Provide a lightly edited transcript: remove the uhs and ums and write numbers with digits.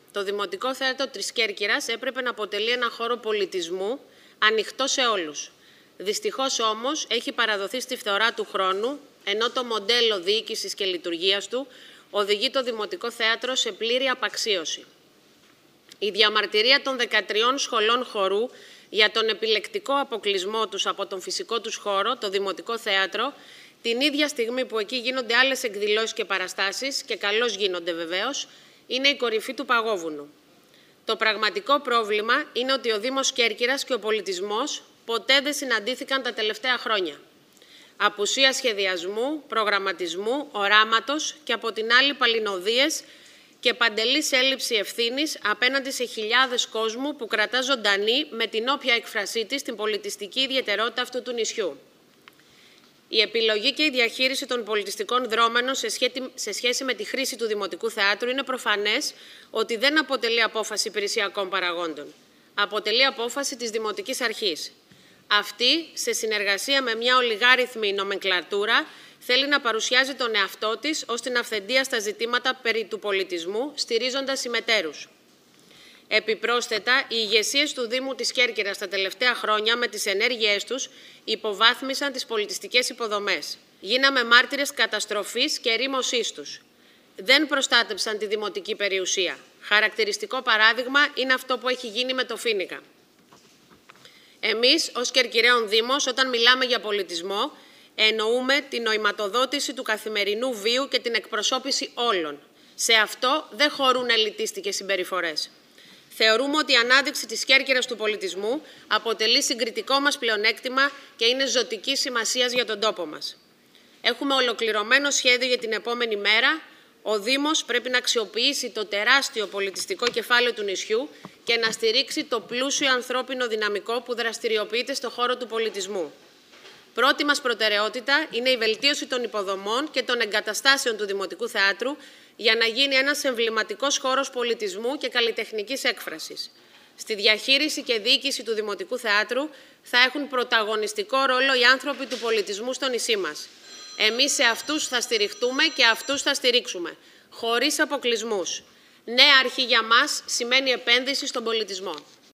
Το Δημοτικό Θέατρο της Κέρκυρας έπρεπε να αποτελεί ένα χώρο πολιτισμού ανοιχτό σε όλους. Δυστυχώς όμως έχει παραδοθεί στη φθορά του χρόνου, ενώ το μοντέλο διοίκησης και λειτουργίας του οδηγεί το Δημοτικό Θέατρο σε πλήρη απαξίωση. Η διαμαρτυρία των 13 σχολών χορού για τον επιλεκτικό αποκλεισμό τους από τον φυσικό τους χώρο, το Δημοτικό Θέατρο, την ίδια στιγμή που εκεί γίνονται άλλες εκδηλώσεις και παραστάσεις, και καλώς γίνονται βεβαίως, είναι η κορυφή του παγόβουνου. Το πραγματικό πρόβλημα είναι ότι ο Δήμος Κέρκυρας και ο πολιτισμός ποτέ δεν συναντήθηκαν τα τελευταία χρόνια. Απουσία σχεδιασμού, προγραμματισμού, οράματος και από την άλλη παλινοδίες και παντελής έλλειψη ευθύνης απέναντι σε χιλιάδες κόσμου που κρατά ζωντανή με την όποια έκφρασή της την πολιτιστική ιδιαιτερότητα αυτού του νησιού. Η επιλογή και η διαχείριση των πολιτιστικών δρόμενων σε σχέση με τη χρήση του Δημοτικού Θεάτρου είναι προφανές ότι δεν αποτελεί απόφαση υπηρεσιακών παραγόντων. Αποτελεί απόφαση της Δημοτικής Αρχής. Αυτή, σε συνεργασία με μια ολιγάριθμη νομενκλατούρα, θέλει να παρουσιάζει τον εαυτό της ως την αυθεντία στα ζητήματα περί του πολιτισμού, στηρίζοντας συμμετέρους. Επιπρόσθετα, οι ηγεσίες του Δήμου της Κέρκυρας τα τελευταία χρόνια με τις ενέργειές τους υποβάθμισαν τις πολιτιστικές υποδομές. Γίναμε μάρτυρες καταστροφής και ερήμωσής τους. Δεν προστάτεψαν τη δημοτική περιουσία. Χαρακτηριστικό παράδειγμα είναι αυτό που έχει γίνει με το Φοίνικα. Εμείς, ως Κερκυραίων Δήμος, όταν μιλάμε για πολιτισμό, εννοούμε την νοηματοδότηση του καθημερινού βίου και την εκπροσώπηση όλων. Σε αυτό δεν χωρούν ελιτίστικες συμπεριφορές. Θεωρούμε ότι η ανάδειξη της Κέρκυρας του πολιτισμού αποτελεί συγκριτικό μας πλεονέκτημα και είναι ζωτικής σημασίας για τον τόπο μας. Έχουμε ολοκληρωμένο σχέδιο για την επόμενη μέρα. Ο Δήμος πρέπει να αξιοποιήσει το τεράστιο πολιτιστικό κεφάλαιο του νησιού και να στηρίξει το πλούσιο ανθρώπινο δυναμικό που δραστηριοποιείται στον χώρο του πολιτισμού. Πρώτη μας προτεραιότητα είναι η βελτίωση των υποδομών και των εγκαταστάσεων του Δημοτικού Θεάτρου για να γίνει ένας εμβληματικός χώρος πολιτισμού και καλλιτεχνικής έκφρασης. Στη διαχείριση και διοίκηση του Δημοτικού Θεάτρου θα έχουν πρωταγωνιστικό ρόλο οι άνθρωποι του πολιτισμού στο νησί μας. Εμείς σε αυτούς θα στηριχτούμε και αυτούς θα στηρίξουμε, χωρίς αποκλεισμούς. Νέα αρχή για μας σημαίνει επένδυση στον πολιτισμό.